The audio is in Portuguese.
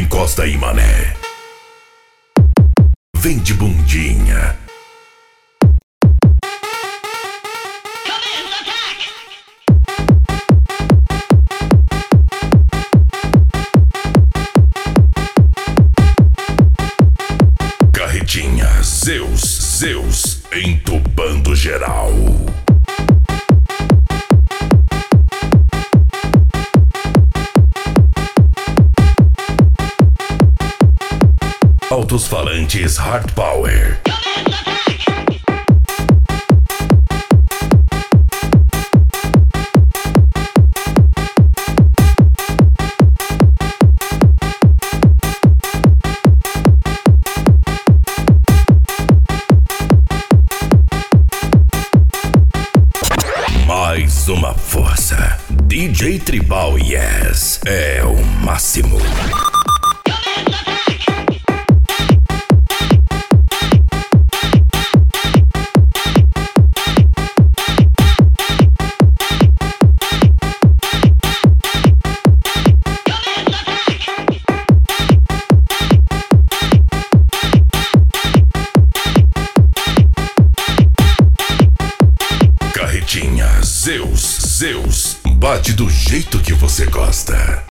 Encosta aí, mané. Vem de bundinha. Carretinha Zeus, entubando geral. Altos falantes Hard Power. Mais uma força. DJ Tribal Yes é o máximo. Zeus, bate do jeito que você gosta.